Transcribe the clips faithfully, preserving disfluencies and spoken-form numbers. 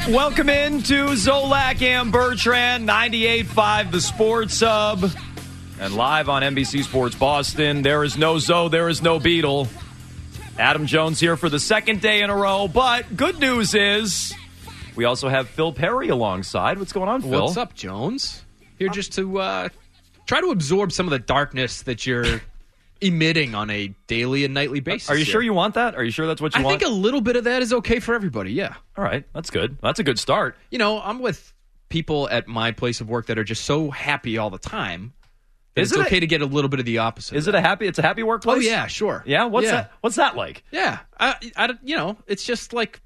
Welcome into Zolak and Bertrand, ninety-eight point five, the Sports Hub, and live on N B C Sports Boston. There is no Zo, there is no Beetle. Adam Jones here for the second day in a row, but good news is we also have Phil Perry alongside. What's going on, Phil? What's up, Jones? Here just to uh, try to absorb some of the darkness that you're emitting on a daily and nightly basis. Are you here. sure you want that? Are you sure that's what you I want? I think a little bit of that is okay for everybody, yeah. All right, that's good. That's a good start. You know, I'm with people at my place of work that are just so happy all the time that Is it's it okay a, to get a little bit of the opposite. Is it a happy? It's a happy workplace? Oh, yeah, sure. Yeah? What's yeah. that? What's that like? Yeah. I, I, you know, it's just like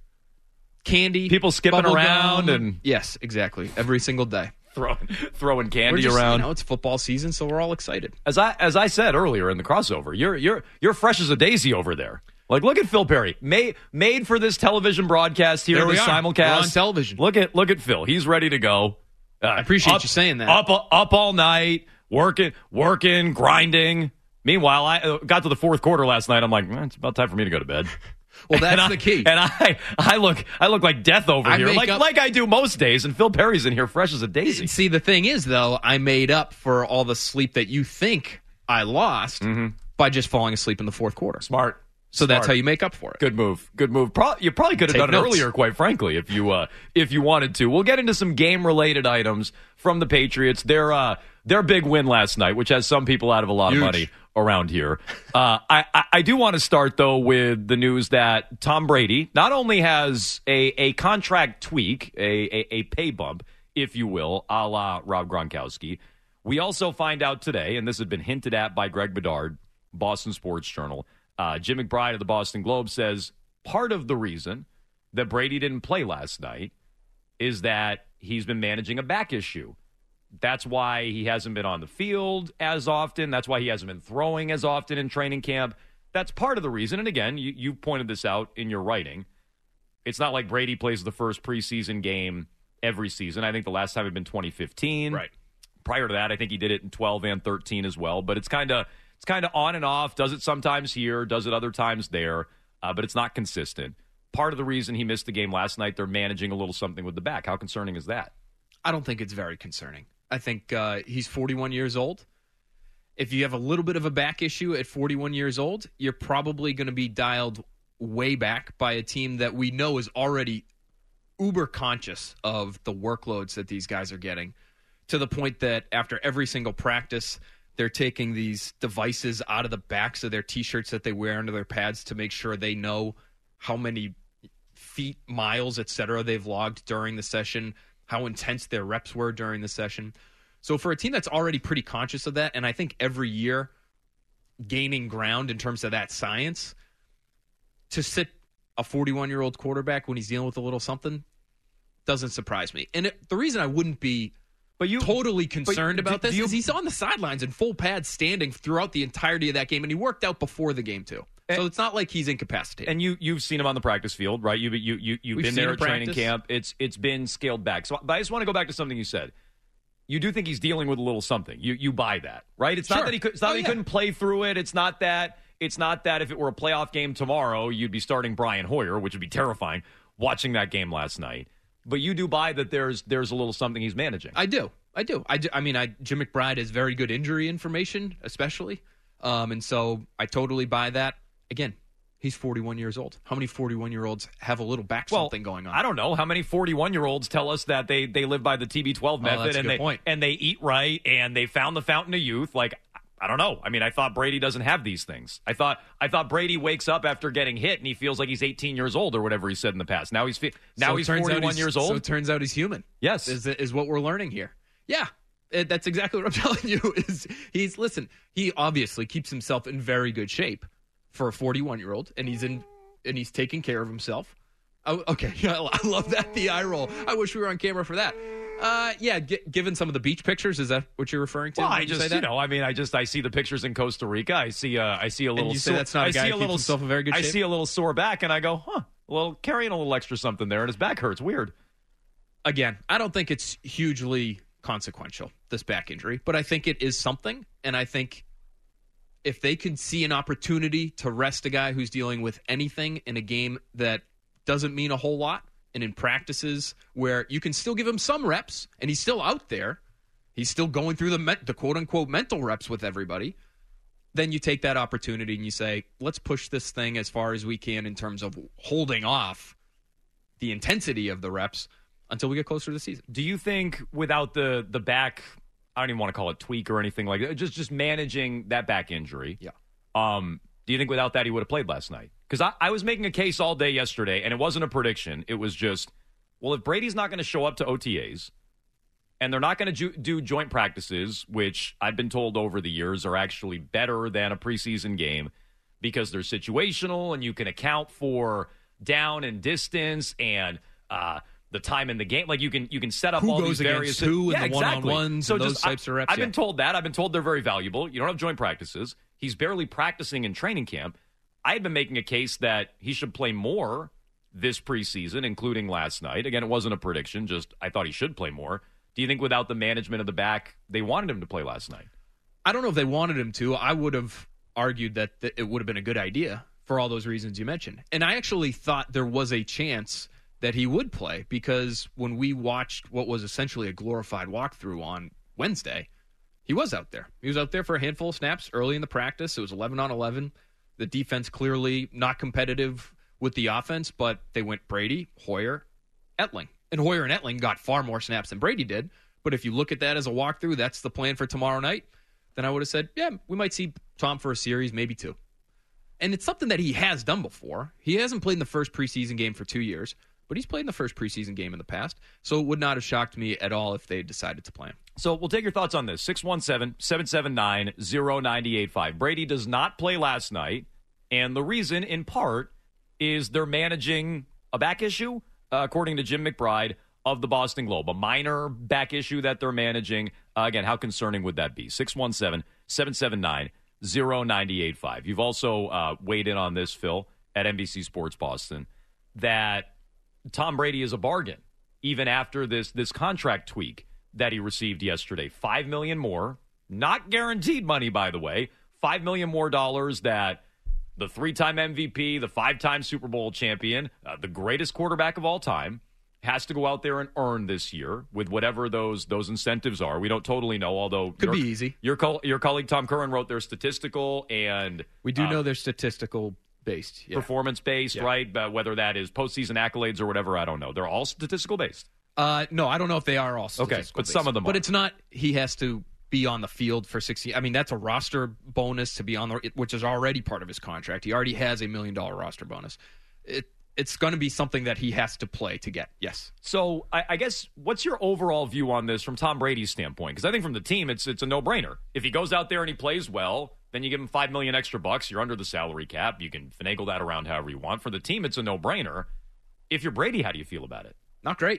candy. People skipping bubble around gum. and... Yes, exactly. Every single day. Throwing, throwing We're candy just, around. You know, it's football season, so we're all excited. As I as I said earlier in the crossover, you're you're you're fresh as a daisy over there. Like, look at Phil Perry, made made for this television broadcast here, There we this are. simulcast. We're on television. Look at look at Phil. He's ready to go. Uh, I appreciate up, you saying that. Up up all night, working, working, grinding. Meanwhile, I uh, got to the fourth quarter last night. I'm like, eh, it's about time for me to go to bed. Well, that's and the I, key. And I, I look, I look like death over I here, make like up- like I do most days. And Phil Perry's in here, fresh as a daisy. See, the thing is, though, I made up for all the sleep that you think I lost mm-hmm. by just falling asleep in the fourth quarter. Smart. So Smart. that's how you make up for it. Good move. Good move. Pro- you probably could have Take done notes. it earlier, quite frankly, if you uh, if you wanted to. We'll get into some game-related items from the Patriots. Their uh, their big win last night, which has some people out of a lot Huge. of money around here. Uh, I, I, I do want to start, though, with the news that Tom Brady not only has a, a contract tweak, a, a, a pay bump, if you will, a la Rob Gronkowski. We also find out today, and this had been hinted at by Greg Bedard, Boston Sports Journal, Uh, Jim McBride of the Boston Globe says part of the reason that Brady didn't play last night is that he's been managing a back issue. That's why he hasn't been on the field as often. That's why he hasn't been throwing as often in training camp. That's part of the reason. And again, you, you pointed this out in your writing. It's not like Brady plays the first preseason game every season. I think the last time had been twenty fifteen. Right. Prior to that, I think he did it in twelve and thirteen as well. But it's kind of it's kind of on and off. Does it sometimes here, does it other times there, uh, but it's not consistent. Part of the reason he missed the game last night, they're managing a little something with the back. How concerning is that? I don't think it's very concerning. I think uh, he's forty-one years old. If you have a little bit of a back issue at forty-one years old, you're probably going to be dialed way back by a team that we know is already uber conscious of the workloads that these guys are getting, to the point that after every single practice, they're taking these devices out of the backs of their T-shirts that they wear under their pads to make sure they know how many feet, miles, et cetera they've logged during the session, how intense their reps were during the session. So for a team that's already pretty conscious of that, and I think every year gaining ground in terms of that science, to sit a forty-one-year-old quarterback when he's dealing with a little something doesn't surprise me. And it, the reason I wouldn't be But you totally concerned but about do- this do you- is he's on the sidelines in full pads standing throughout the entirety of that game, and he worked out before the game too. So And- it's not like he's incapacitated. And you you've seen him on the practice field, right? You you you you've We've been seen there him at training practice. camp. It's it's been scaled back. So, but I just want to go back to something you said. You do think he's dealing with a little something. You you buy that, right? It's Sure. not that he could, it's not Oh, that he yeah. couldn't play through it. It's not that it's not that if it were a playoff game tomorrow, you'd be starting Brian Hoyer, which would be terrifying. Watching that game last night, but you do buy that there's there's a little something he's managing. I do. I do. I, do. I mean, I, Jim McBride has very good injury information, especially. Um, and so I totally buy that. Again, he's forty-one years old. How many forty-one-year-olds have a little back well, something going on? I don't know how many forty-one-year-olds tell us that they, they live by the T B twelve Oh, method that's a and good they point. and they eat right and they found the fountain of youth. Like, I don't know. I mean, I thought Brady doesn't have these things. I thought I thought Brady wakes up after getting hit and he feels like he's eighteen years old or whatever he said in the past. Now he's fi- now So it he's turns out forty-one years old. So it turns out he's human. Yes. Is, is what we're learning here. Yeah. It, that's exactly what I'm telling you. Is he's listen, he obviously keeps himself in very good shape for a forty-one-year-old, and he's in and he's taking care of himself. Oh, okay, I love that, the eye roll. I wish we were on camera for that. Uh, yeah, g- given some of the beach pictures, is that what you're referring to? Well, when I you say just that? you know, I mean, I just I see the pictures in Costa Rica. I see uh, I see a little. you say sore, that's not a I guy see who a keeps little himself in very good I shape? see a little sore back, and I go, huh? Well, carrying a little extra something there, and his back hurts. Weird. Again, I don't think it's hugely consequential, this back injury, but I think it is something, and I think if they could see an opportunity to rest a guy who's dealing with anything in a game that doesn't mean a whole lot, and in practices where you can still give him some reps and he's still out there, he's still going through the, me- the quote-unquote mental reps with everybody, then you take that opportunity and you say, let's push this thing as far as we can in terms of holding off the intensity of the reps until we get closer to the season. Do you think without the the back, I don't even want to call it tweak or anything like that, just just managing that back injury, yeah. Um, do you think without that he would have played last night? Because I, I was making a case all day yesterday, and it wasn't a prediction. It was just, well, if Brady's not going to show up to O T As, and they're not going to ju- do joint practices, which I've been told over the years are actually better than a preseason game because they're situational and you can account for down and distance and uh, the time in the game. Like you can you can set up who all goes these various who yeah, and the exactly. one-on-ones so and those just, types I, of reps. I've yeah. been told that. I've been told they're very valuable. You don't have joint practices. He's barely practicing in training camp. I had been making a case that he should play more this preseason, including last night. Again, it wasn't a prediction, just I thought he should play more. Do you think without the management of the back, they wanted him to play last night? I don't know if they wanted him to. I would have argued that th- it would have been a good idea for all those reasons you mentioned. And I actually thought there was a chance that he would play because when we watched what was essentially a glorified walkthrough on Wednesday, he was out there. He was out there for a handful of snaps early in the practice. It was eleven on eleven. The defense clearly not competitive with the offense, but they went Brady, Hoyer, Etling. And Hoyer and Etling got far more snaps than Brady did. But if you look at that as a walkthrough, that's the plan for tomorrow night, then I would have said, yeah, we might see Tom for a series, maybe two. And it's something that he has done before. He hasn't played in the first preseason game for two years, but he's played in the first preseason game in the past. So it would not have shocked me at all if they decided to play him. So we'll take your thoughts on this. six one seven, seven seven nine, zero nine eight five. Brady does not play last night, and the reason, in part, is they're managing a back issue, uh, according to Jim McBride of the Boston Globe. A minor back issue that they're managing. Uh, again, how concerning would that be? six one seven, seven seven nine, zero nine eight five. You've also uh, weighed in on this, Phil, at N B C Sports Boston, that Tom Brady is a bargain, even after this this contract tweak that he received yesterday. Five million more, not guaranteed money, by the way. Five million more dollars that the three-time M V P, the five-time Super Bowl champion, uh, the greatest quarterback of all time, has to go out there and earn this year with whatever those those incentives are. We don't totally know, although could your, be easy. Your co- your colleague Tom Curran wrote their statistical and we do uh, know they're statistical based, yeah. performance based, yeah. right? But whether that is postseason accolades or whatever, I don't know. They're all statistical based. Uh, no, I don't know if they are all statistical okay, but based. some of them. But are. it's not. He has to be on the field for sixty. I mean, that's a roster bonus to be on the, which is already part of his contract. He already has a million dollar roster bonus. It it's going to be something that he has to play to get. Yes. So I, I guess what's your overall view on this from Tom Brady's standpoint? Because I think from the team, it's it's a no brainer. If he goes out there and he plays well, then you give him five million extra bucks. You're under the salary cap. You can finagle that around however you want. For the team, it's a no brainer. If you're Brady, how do you feel about it? Not great.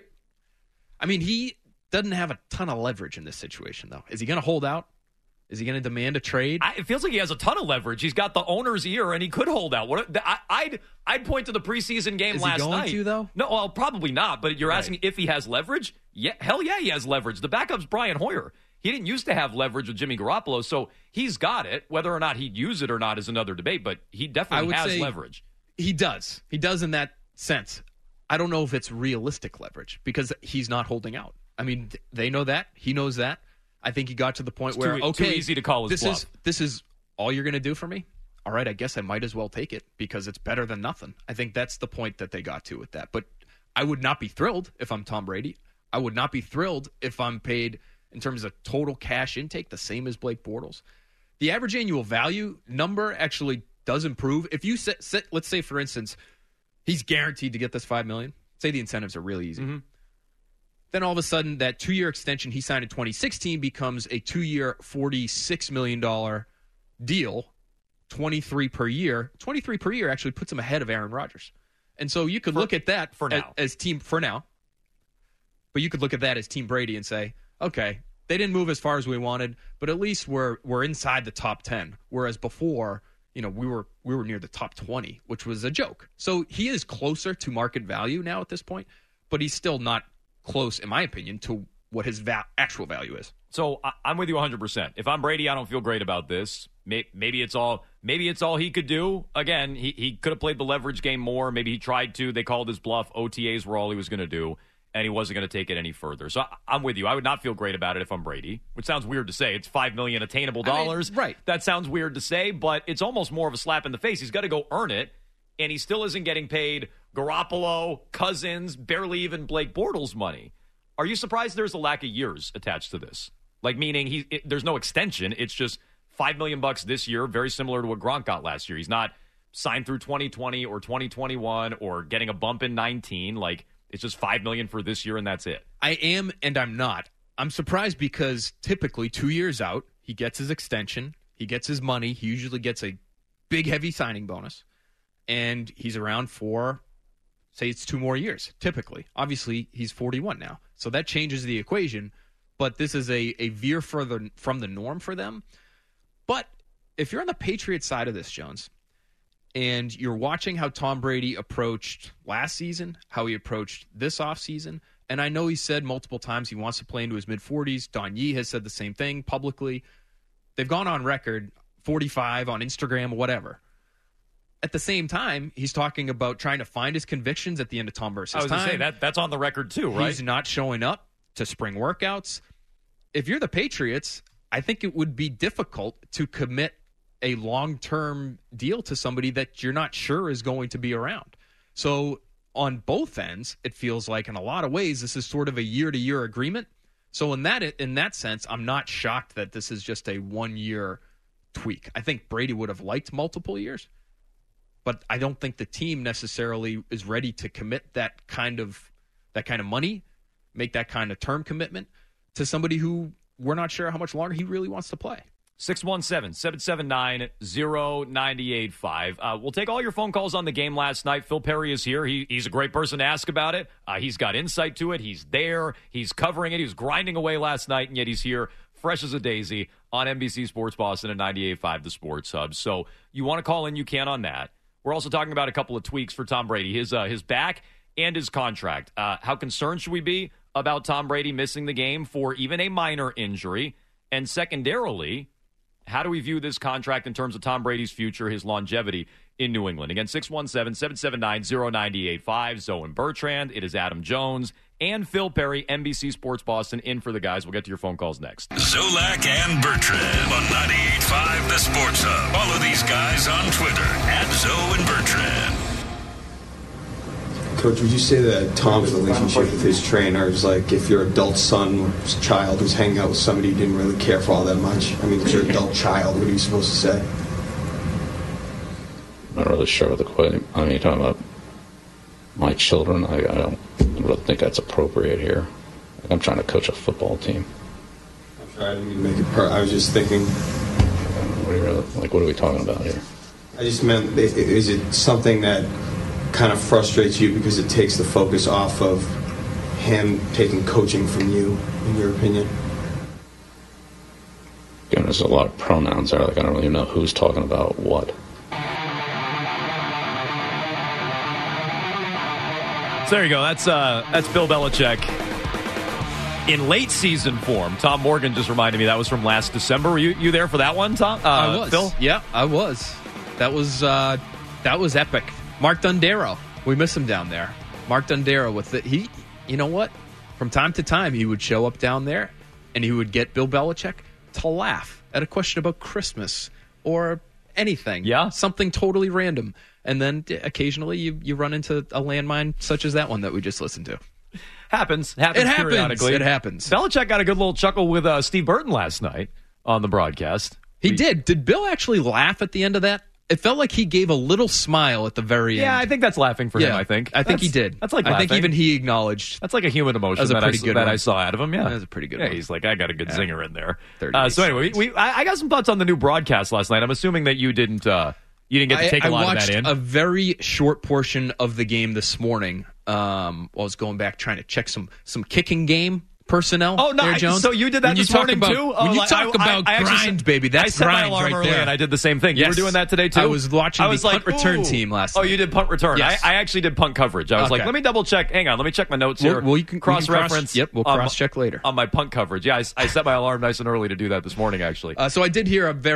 I mean, he doesn't have a ton of leverage in this situation, though. Is he going to hold out? Is he going to demand a trade? I, it feels like he has a ton of leverage. He's got the owner's ear, and he could hold out. What I, I'd I'd point to the preseason game Is last he going night. to, though? No, well, probably not. But you're Right. asking if he has leverage? Yeah, hell yeah, he has leverage. The backup's Brian Hoyer. He didn't used to have leverage with Jimmy Garoppolo, so he's got it. Whether or not he'd use it or not is another debate. But he I definitely would has say leverage. He does. He does in that sense. I don't know if it's realistic leverage because he's not holding out. I mean, th- they know that. He knows that. I think he got to the point It's where, too, okay, too easy to call his this bluff. is this is all you're going to do for me? All right, I guess I might as well take it because it's better than nothing. I think that's the point that they got to with that. But I would not be thrilled if I'm Tom Brady. I would not be thrilled if I'm paid in terms of total cash intake the same as Blake Bortles. The average annual value number actually does improve. If you set, set let's say, for instance, he's guaranteed to get this five million dollars. Say the incentives are really easy. Mm-hmm. Then all of a sudden, that two-year extension he signed in twenty sixteen becomes a two-year, forty-six million dollars deal, twenty-three per year. twenty-three per year actually puts him ahead of Aaron Rodgers. And so you could For- look at that for as, now. as team for now. But you could look at that as Team Brady and say, okay, they didn't move as far as we wanted, but at least we're we're inside the top ten. Whereas before, you know, we were we were near the top twenty, which was a joke. So he is closer to market value now at this point, but he's still not close, in my opinion, to what his va- actual value is. So I, I'm with you one hundred percent. If I'm Brady, I don't feel great about this. Maybe it's all maybe it's all he could do. Again, he, he could have played the leverage game more. Maybe he tried to. They called his bluff. O T As were all he was going to do, and he wasn't going to take it any further. So I, I'm with you. I would not feel great about it if I'm Brady, which sounds weird to say. It's five million dollars attainable dollars. I mean, right. That sounds weird to say, but it's almost more of a slap in the face. He's got to go earn it, and he still isn't getting paid Garoppolo, Cousins, barely even Blake Bortles money. Are you surprised there's a lack of years attached to this? Like, meaning he it, there's no extension. It's just five million dollars bucks this year, very similar to what Gronk got last year. He's not signed through twenty twenty or twenty twenty-one or getting a bump in nineteen. Like, it's just five million dollars for this year, and that's it. I am, and I'm not. I'm surprised because typically two years out, he gets his extension, he gets his money, he usually gets a big, heavy signing bonus, and he's around for, say it's two more years, typically. Obviously, he's forty-one now, so that changes the equation, but this is a, a veer further from the norm for them. But if you're on the Patriots side of this, Jones, and you're watching how Tom Brady approached last season, how he approached this offseason, and I know he said multiple times he wants to play into his mid-forties. Don Yee has said the same thing publicly. They've gone on record, forty-five on Instagram, whatever. At the same time, he's talking about trying to find his convictions at the end of Tom versus I was time. going to say, that, that's on the record too, right? He's not showing up to spring workouts. If you're the Patriots, I think it would be difficult to commit a long-term deal to somebody that you're not sure is going to be around. So on both ends, it feels like in a lot of ways this is sort of a year-to-year agreement. So in that in that sense, I'm not shocked that this is just a one-year tweak. I think Brady would have liked multiple years, but I don't think the team necessarily is ready to commit that kind of that kind of money, make that kind of term commitment to somebody who we're not sure how much longer he really wants to play. six one seven, seven seven nine, zero nine eight five. Uh, we'll take all your phone calls on the game last night. Phil Perry is here. He, he's a great person to ask about it. Uh, he's got insight to it. He's there. He's covering it. He was grinding away last night, and yet he's here fresh as a daisy on N B C Sports Boston and ninety-eight point five The Sports Hub. So you want to call in, you can on that. We're also talking about a couple of tweaks for Tom Brady, his uh, his back and his contract. Uh, how concerned should we be about Tom Brady missing the game for even a minor injury? And secondarily, how do we view this contract in terms of Tom Brady's future, his longevity in New England? Again, six one seven, seven seven nine, zero nine eight five. Zoe and Bertrand. It is Adam Jones and Phil Perry, N B C Sports Boston, in for the guys. We'll get to your phone calls next. Zolak and Bertrand on ninety-eight point five The Sports Hub. Follow these guys on Twitter at Zoe and Bertrand. Coach, would you say that Tom's relationship with his trainer is like if your adult son or child was hanging out with somebody you didn't really care for all that much? I mean, it's your adult child. What are you supposed to say? I'm not really sure what the question. I mean, you're talking about my children. I, I don't really think that's appropriate here. I'm trying to coach a football team. I'm sorry, I didn't mean to make it per- I was just thinking. What are you really, like, what are we talking about here? I just meant, is it something that kind of frustrates you because it takes the focus off of him taking coaching from you, in your opinion? Again, there's a lot of pronouns there. Like, I don't really know who's talking about what. So there you go. That's uh, that's Bill Belichick in late season form. Tom Morgan just reminded me that was from last December. Were you you there for that one, Tom? Uh, I was. Phil? Yeah, I was. That was uh, that was epic. Mark Dondero, we miss him down there. Mark Dondero with it. He, you know what? From time to time, he would show up down there, and he would get Bill Belichick to laugh at a question about Christmas or anything. Yeah, something totally random. And then occasionally you, you run into a landmine such as that one that we just listened to. Happens. Happens it happens. periodically. It happens. Belichick got a good little chuckle with uh, Steve Burton last night on the broadcast. He we, did. Did Bill actually laugh at the end of that? It felt like he gave a little smile at the very yeah, end. Yeah, I think that's laughing for yeah, him, I think. I think that's, he did. That's like I laughing. think even he acknowledged. That's like a human emotion that, that, I, good that one. I saw out of him. Yeah, that was a pretty good yeah, one. He's like, I got a good yeah. zinger in there. Uh, so anyway, minutes. we, we, I, I got some thoughts on the new broadcast last night. I'm assuming that you didn't uh, you didn't get to take I, a lot I watched of that in. a very short portion of the game this morning. Um, I was going back trying to check some some kicking game personnel. Oh no! there, Jones. So you did that when this you talk morning about, too. When oh, you like, talk I, about I, I grind, set, baby, that's I set grind my alarm right early there. and I did the same thing. Yes. You were doing that today too. I was watching I was the like, punt return ooh. team last Oh, night. you did punt return. Yes. I, I actually did punt coverage. I was okay. like, let me double check. Hang on, let me check my notes well, here. Well, you can cross reference. Cross, yep, we'll um, cross check later on my punt coverage. Yeah, I, I set my alarm nice and early to do that this morning. Actually, uh, so I did hear a very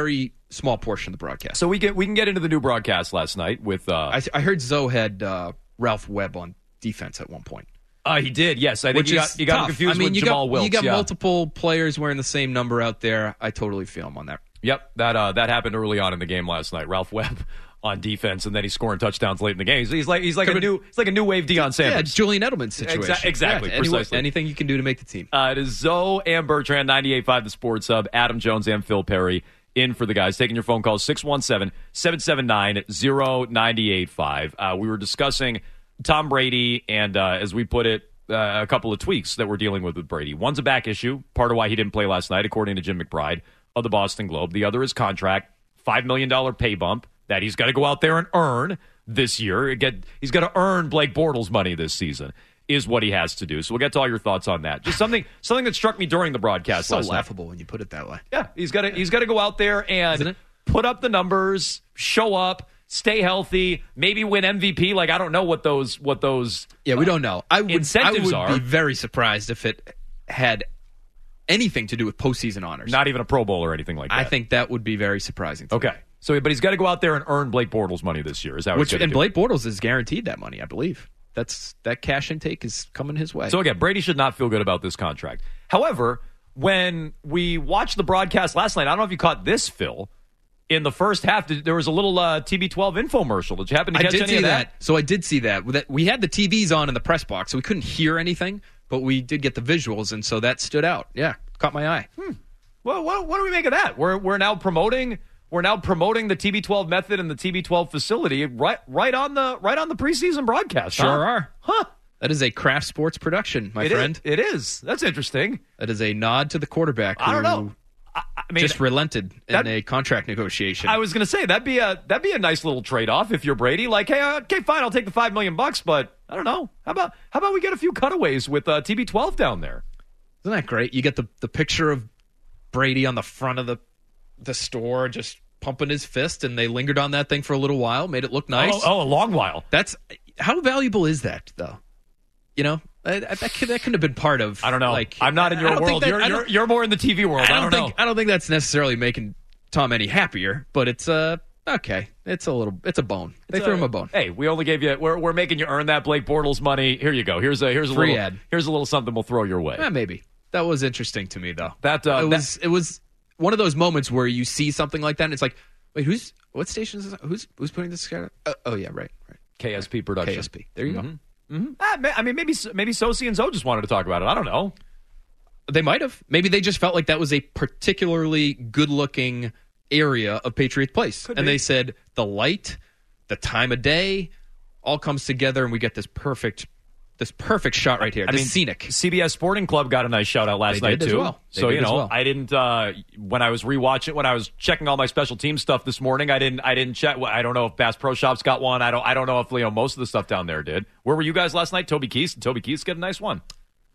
small portion of the broadcast. So we get we can get into the new broadcast last night with. Uh, I, I heard Zoe had uh, Ralph Webb on defense at one point. Uh, he did, yes. I think Which you is got, you got him tough. confused I mean, with you Jamal got, Wilkes. You got yeah. multiple players wearing the same number out there. I totally feel him on that. Yep, that uh, that happened early on in the game last night. Ralph Webb on defense, and then he's scoring touchdowns late in the game. He's, he's like he's like Could a new he's like a new wave Deion Yeah, Sanders. Julian Edelman situation. Exa- exactly, Yeah, any- precisely. anything you can do to make the team. Uh, it is Zoe and Bertrand, ninety-eight point five The Sports Hub. Adam Jones and Phil Perry in for the guys. Taking your phone calls, six one seven, seven seven nine, zero nine eight five. Uh, we were discussing Tom Brady, and uh, as we put it, uh, a couple of tweaks that we're dealing with with Brady. One's a back issue, part of why he didn't play last night, according to Jim McBride of the Boston Globe. The other is contract, five million dollars pay bump that he's got to go out there and earn this year. Get, he's got to earn Blake Bortles money this season is what he has to do. So we'll get to all your thoughts on that. Just something something that struck me during the broadcast So last laughable night. when you put it that way. Yeah, he's got to he's got to go out there Isn't and it? put up the numbers, show up, stay healthy, maybe win M V P. Like I don't know what those what those Yeah, we don't know. I would, incentives I would are. be very surprised if it had anything to do with postseason honors. Not even a Pro Bowl or anything like that. I think that would be very surprising to Okay. me. So, but he's got to go out there and earn Blake Bortles money this year. Is that what Which he's and gonna do? Blake Bortles is guaranteed that money, I believe. That's that cash intake is coming his way. So again, Brady should not feel good about this contract. However, when we watched the broadcast last night, I don't know if you caught this, Phil. In the first half, there was a little uh, T B twelve infomercial. Did you happen to I catch did any see of that? that? So I did see that. That we had the T Vs on in the press box, so we couldn't hear anything, but we did get the visuals, and so that stood out. Yeah, caught my eye. Hmm. Well, what, what do we make of that? We're we're now promoting we're now promoting the T B twelve method and the T B twelve facility right right on the right on the preseason broadcast. Sure huh? are. Huh? That is a Kraft Sports production, my It friend. is. It is. That's interesting. That is a nod to the quarterback. I don't who know. I, I mean, just relented that- in a contract negotiation. I was going to say that'd be a that'd be a nice little trade off if you're Brady. Like, hey, uh, okay, fine, I'll take the five million bucks, but I don't know. How about how about we get a few cutaways with uh, T B twelve down there? Isn't that great? You get the, the picture of Brady on the front of the the store, just pumping his fist, and they lingered on that thing for a little while, made it look nice. Oh, oh a long while. That's how valuable is that, though? You know, I, I, that could that couldn't have been part of. I don't know. Like, I'm not in I your don't think world. that- You're, I you're don't- you're more in the T V world. I I don't, don't, think know. I don't think that's necessarily making Tom any happier, but it's uh okay. It's a little. It's a bone. They It's threw a- him a bone. Hey, we only gave you. We're, we're making you earn that Blake Bortles money. Here you go. Here's a here's a Free little ad. here's a little something we'll throw your way. Eh, maybe that was interesting to me, though. That, uh, it was it was one of those moments where you see something like that, and it's like, wait, who's what station is this? Who's who's putting this together? Uh, oh yeah, right, right. K S P production. K S P. There you go. Mm-hmm. Ah, ma- I mean, maybe maybe Sosi and Zoe just wanted to talk about it. I don't know. They might have. Maybe they just felt like that was a particularly good-looking area of Patriot Place, Could and be. they said the light, the time of day, all comes together, and we get this perfect, this perfect shot right here. I this mean, scenic. C B S Sporting Club got a nice shout out last They night did as too. well. They So did you as know, well. I didn't uh, when I was rewatching when I was checking all my special team stuff this morning. I didn't I didn't check. I don't know if Bass Pro Shops got one. I don't I don't know if you know most of the stuff down there did. Where were you guys last night? Toby Keith. Did Toby Keith get a nice one?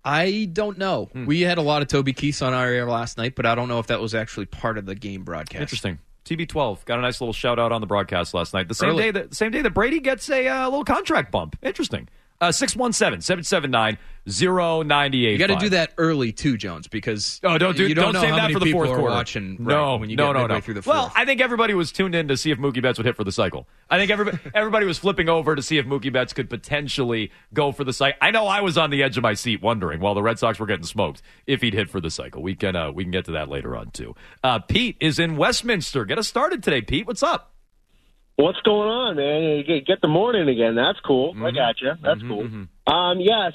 I don't know. Hmm. We had a lot of Toby Keith on our air last night, but I don't know if that was actually part of the game broadcast. Interesting. T B twelve got a nice little shout out on the broadcast last night. The same Early. day that the same day that Brady gets a uh, little contract bump. Interesting. Uh, six one seven, seven seven nine, zero nine eight. You got to do that early too, Jones, because Oh, don't do. you don't, don't know save how that many for the people fourth are quarter. watching. No, right, when you no, get no, midway no. through the Well, fourth. I think everybody was tuned in to see if Mookie Betts would hit for the cycle. I think everybody everybody was flipping over to see if Mookie Betts could potentially go for the cycle. I know I was on the edge of my seat wondering while the Red Sox were getting smoked if he'd hit for the cycle. We can uh, we can get to that later on too. Uh, Pete is in Westminster. Get us started today, Pete. What's up? What's going on, man? You get, get the morning again. That's cool. Mm-hmm. I got you. That's Mhm, cool. mhm. Um, yeah.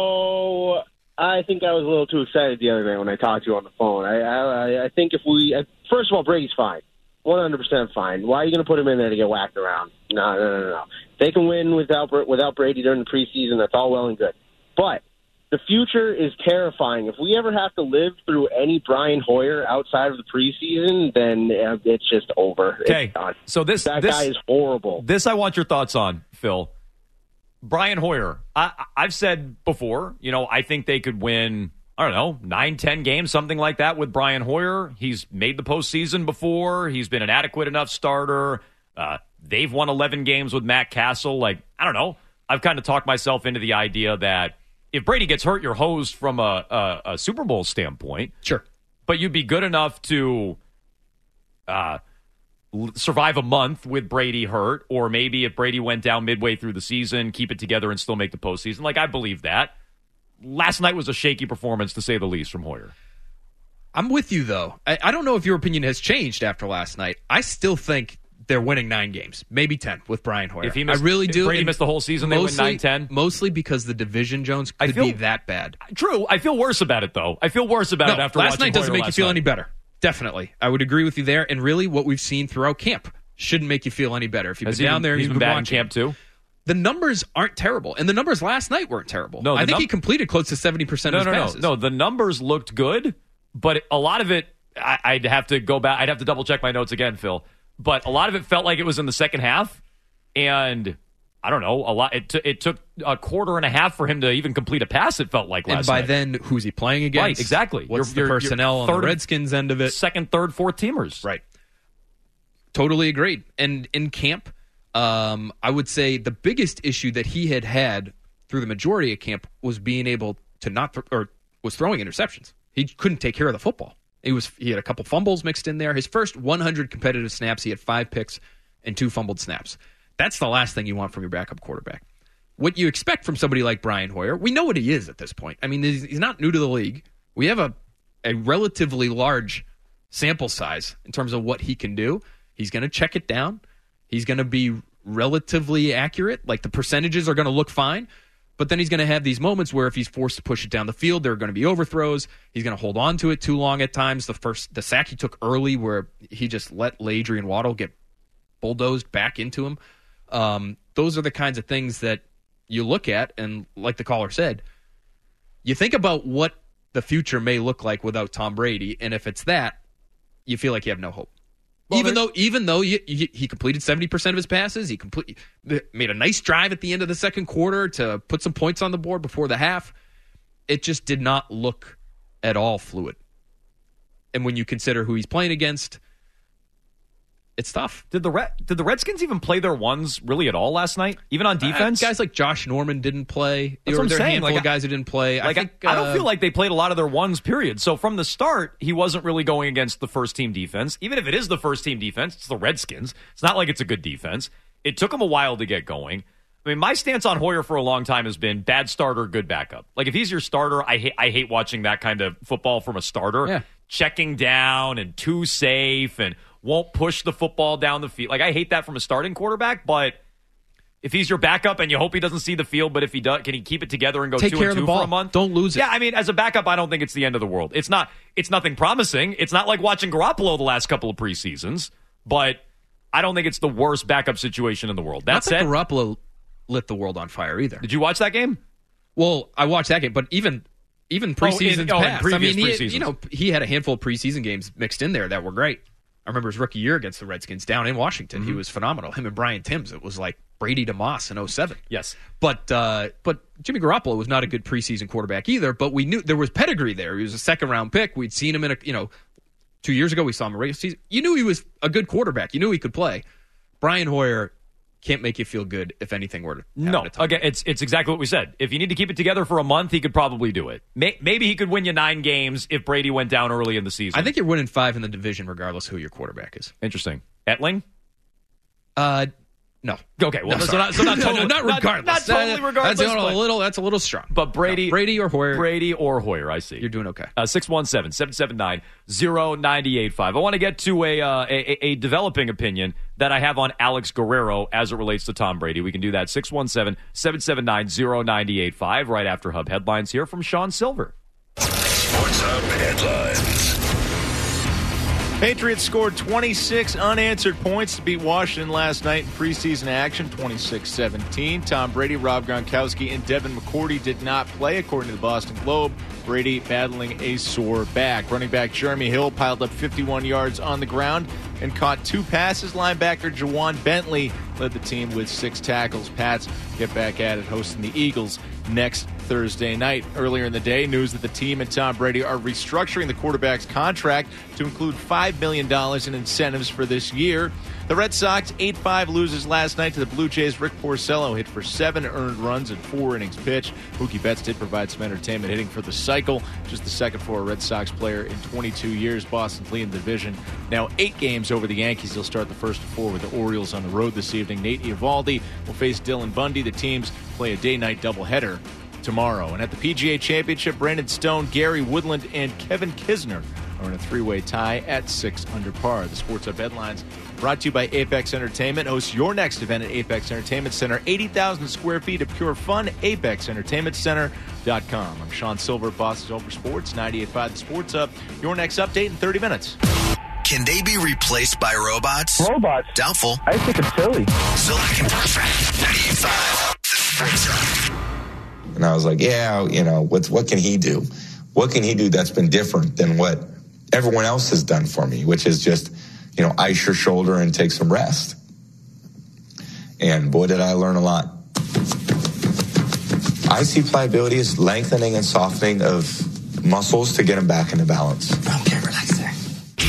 So I think I was a little too excited the other day when I talked to you on the phone. I I, I think if we uh, first of all, Brady's fine, one hundred percent fine. Why are you going to put him in there to get whacked around? No, no, no, no. They can win without without Brady during the preseason. That's all well and good, but the future is terrifying. If we ever have to live through any Brian Hoyer outside of the preseason, then uh, it's just over. Okay, It's done. so this That this, guy is horrible. This I want your thoughts on, Phil. Brian Hoyer. I, I've said before, you know, I think they could win, I don't know, nine, ten games, something like that with Brian Hoyer. He's made the postseason before. He's been an adequate enough starter. Uh, they've won eleven games with Matt Castle. Like, I don't know. I've kind of talked myself into the idea that if Brady gets hurt, you're hosed from a, a, a Super Bowl standpoint. Sure. But you'd be good enough to uh, l- survive a month with Brady hurt, or maybe if Brady went down midway through the season, keep it together and still make the postseason. Like, I believe that. Last night was a shaky performance, to say the least, from Hoyer. I'm with you, though. I, I don't know if your opinion has changed after last night. I still think they're winning nine games, maybe ten with Brian Hoyer. If he missed, I really if do. Brady missed the whole season, they win nine ten. Mostly because the division, Jones, could I feel, be that bad. True. I feel worse about it, though. I feel worse about no, it after last watching night doesn't Hoyer make you feel night. any better. Definitely. I would agree with you there. And really, what we've seen throughout camp shouldn't make you feel any better. If you've Has been he down been, there and he's you've been been bad watching in camp, too? The numbers aren't terrible. And the numbers last night weren't terrible. No, I think num- he completed close to seventy percent no, of his no, passes. No, no, the numbers looked good, but a lot of it, I, I'd have to go back. I'd have to double check my notes again, Phil. But a lot of it felt like it was in the second half. And I don't know, a lot. It, t- it took a quarter and a half for him to even complete a pass, it felt like last And by night. then, who's he playing against? Right, exactly. What's Your- the your- your personnel on third- the Redskins end of it? Second, third, fourth teamers. Right. Totally agreed. And in camp, um, I would say the biggest issue that he had had through the majority of camp was being able to not th- or was throwing interceptions. He couldn't take care of the football. He was he had a couple fumbles mixed in there. His first one hundred competitive snaps, he had five picks and two fumbled snaps. That's the last thing you want from your backup quarterback. What you expect from somebody like Brian Hoyer, we know what he is at this point. I mean, he's, he's not new to the league. We have a a relatively large sample size in terms of what he can do. He's going to check it down. He's going to be relatively accurate. Like, the percentages are going to look fine. But then he's going to have these moments where if he's forced to push it down the field, there are going to be overthrows. He's going to hold on to it too long at times. The first the sack he took early where he just let Adrian Waddle get bulldozed back into him. Um, those are the kinds of things that you look at, and like the caller said, you think about what the future may look like without Tom Brady, and if it's that, you feel like you have no hope. Well, even though, even though you, you, he completed seventy percent of his passes, he complete, made a nice drive at the end of the second quarter to put some points on the board before the half, it just did not look at all fluid. And when you consider who he's playing against, it's tough. Did the Red, did the Redskins even play their ones really at all last night? Even on defense? Uh, guys like Josh Norman didn't play. That's there what were I'm a saying. handful Like, of guys who didn't play. Like, I, think, I, I uh, don't feel like they played a lot of their ones, period. So from the start, he wasn't really going against the first team defense. Even if it is the first team defense, it's the Redskins. It's not like it's a good defense. It took him a while to get going. I mean, my stance on Hoyer for a long time has been bad starter, good backup. Like, if he's your starter, I hate I hate watching that kind of football from a starter. Yeah. Checking down and too safe and won't push the football down the field. Like, I hate that from a starting quarterback, but if he's your backup and you hope he doesn't see the field, but if he does, can he keep it together and go Take two care and of two the ball. for a month? Don't lose it. Yeah, I mean, as a backup, I don't think it's the end of the world. It's not. It's nothing promising. It's not like watching Garoppolo the last couple of preseasons, but I don't think it's the worst backup situation in the world. That not said, that Garoppolo lit the world on fire either. did you watch that game? Well, I watched that game, but even even preseasons oh, in past. previous I mean, he, preseasons. you know, he had a handful of preseason games mixed in there that were great. I remember his rookie year against the Redskins down in Washington. Mm-hmm. He was phenomenal. Him and Brian Timms. It was like Brady to Moss in oh seven. Yes. But uh, but Jimmy Garoppolo was not a good preseason quarterback either. But we knew there was pedigree there. He was a second round pick. We'd seen him in a you know two years ago. We saw him in a regular season. You knew he was a good quarterback. You knew he could play. Brian Hoyer can't make you feel good if anything were to happen. No, to Tom. again, it's it's exactly what we said. If you need to keep it together for a month, he could probably do it. May, maybe he could win you nine games if Brady went down early in the season. I think you're winning five in the division regardless who your quarterback is. Interesting. Etling? Uh, no. Okay, well, No, so, sorry. not, so not No, no, totally, not regardless. Not, not totally regardless. That's a but, little. That's a little strong. but Brady, No, Brady or Hoyer. Brady or Hoyer. I see. You're doing okay. Uh, six one seven, seven seven nine, zero nine eight five. I want to get to a, uh, a a developing opinion that I have on Alex Guerrero as it relates to Tom Brady. We can do that. six one seven, seven seven nine, zero nine eight five right after Hub Headlines here from Sean Silver. Sports Hub headlines. Patriots scored twenty-six unanswered points to beat Washington last night in preseason action, twenty-six seventeen. Tom Brady, Rob Gronkowski, and Devin McCourty did not play, according to the Boston Globe. Brady battling a sore back. Running back Jeremy Hill piled up fifty-one yards on the ground and caught two passes. Linebacker Jawan Bentley led the team with six tackles. Pats get back at it, hosting the Eagles next Thursday night. Earlier in the day, news that the team and Tom Brady are restructuring the quarterback's contract to include five million dollars in incentives for this year. The Red Sox eight five loses last night to the Blue Jays. Rick Porcello hit for seven earned runs in four innings pitched. Mookie Betts did provide some entertainment hitting for the cycle. Just the second for a Red Sox player in twenty-two years. Boston's leading the division. Now eight games over the Yankees. They'll start the first of four with the Orioles on the road this evening. Nate Eovaldi will face Dylan Bundy. The teams play a day-night doubleheader tomorrow. And at the P G A Championship, Brandon Stone, Gary Woodland, and Kevin Kisner are in a three-way tie at six under par. The Sports Hub headlines brought to you by Apex Entertainment. Host your next event at Apex Entertainment Center. eighty thousand square feet of pure fun. apex entertainment center dot com. I'm Sean Silver, Boston's Over Sports, ninety-eight point five The Sports Hub. Your next update in thirty minutes. Can they be replaced by robots? Robots? Doubtful. I think it's silly. Zolak and Bertrand, ninety-eight point five The Sports Hub. And I was like, yeah, you know, what's, what can he do? What can he do that's been different than what everyone else has done for me, which is just, you know, ice your shoulder and take some rest. And boy, did I learn a lot. I see pliability as lengthening and softening of muscles to get them back into balance. Okay, relax there.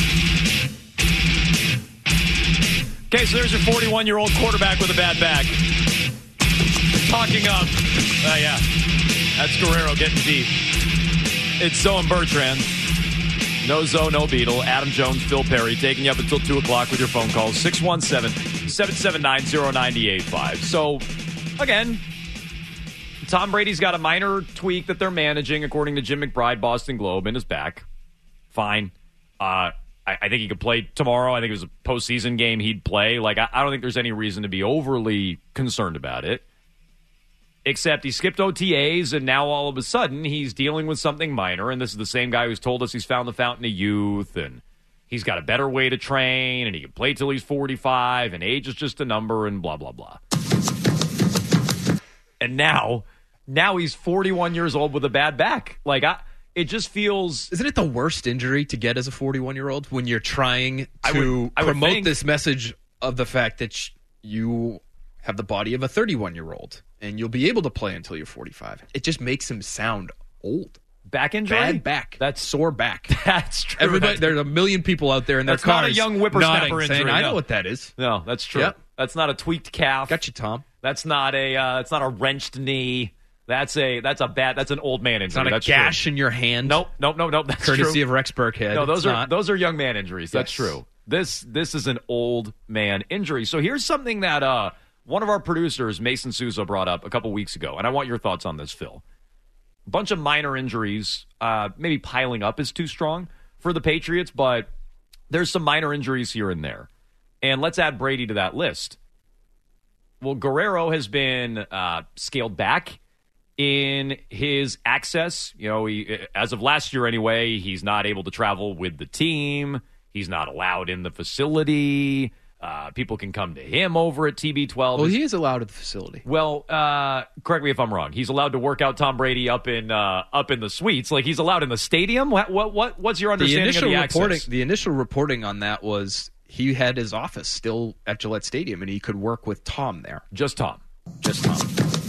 Okay, so there's your forty-one-year-old quarterback with a bad back. Talking up. Oh, uh, yeah. That's Guerrero getting deep. It's Zoe and Bertrand. No Zoe, no Beetle. Adam Jones, Phil Perry, taking you up until two o'clock with your phone calls. six one seven, seven seven nine, zero nine eight five. So, again, Tom Brady's got a minor tweak that they're managing, according to Jim McBride, Boston Globe, in his back. Fine. Uh, I, I think he could play tomorrow. I think it was a postseason game he'd play. Like, I, I don't think there's any reason to be overly concerned about it. Except he skipped O T As, and now all of a sudden he's dealing with something minor, and this is the same guy who's told us he's found the fountain of youth, and he's got a better way to train, and he can play till he's forty-five, and age is just a number, and blah, blah, blah. And now, now he's forty-one years old with a bad back. Like, I, it just feels... Isn't it the worst injury to get as a forty-one-year-old when you're trying I to would, I would promote think, this message of the fact that sh- you have the body of a thirty-one-year-old? And you'll be able to play until you're forty-five. It just makes him sound old. Back injury? Bad back. That's sore back. That's true. Everybody, that's, there's a million people out there in their that's cars not a young whippersnapper nodding, injury. saying, I no. know what that is. No, that's true. Yep. That's not a tweaked calf. Got you, Tom. That's not a. Uh, that's not a wrenched knee. That's a. That's a bad. That's an old man injury. It's not a that's gash true. in your hand. Nope. Nope. Nope. Nope. That's courtesy true. of Rex Burkhead. No, those it's are not. those are young man injuries. That's yes. true. This this is an old man injury. So here's something that uh, one of our producers, Mason Souza, brought up a couple weeks ago, and I want your thoughts on this, Phil. A bunch of minor injuries, uh, maybe piling up is too strong for the Patriots, but there's some minor injuries here and there. And let's add Brady to that list. Well, Guerrero has been uh, scaled back in his access. You know, he, as of last year anyway, he's not able to travel with the team. He's not allowed in the facility. Uh, people can come to him over at T B twelve. Well, he is allowed at the facility. Well, uh, correct me if I'm wrong. He's allowed to work out Tom Brady up in uh, up in the suites. Like, he's allowed in the stadium. What what, what what's your understanding the initial of the reporting, access? The initial reporting on that was he had his office still at Gillette Stadium, and he could work with Tom there. Just Tom. Just Tom.